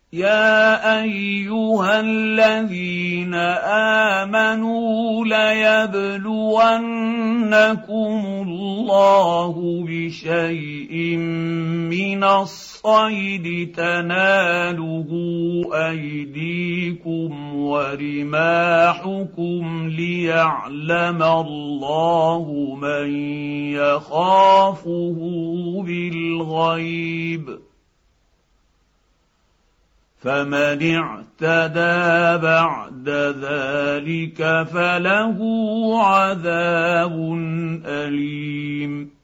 يا ايها الذين امنوا ليبلونكم الله بشيء من الصيد تناله ايديكم ورماحكم ليعلم الله من يخافه بالغيب، فمن اعتدى بعد ذلك فله عذاب أليم.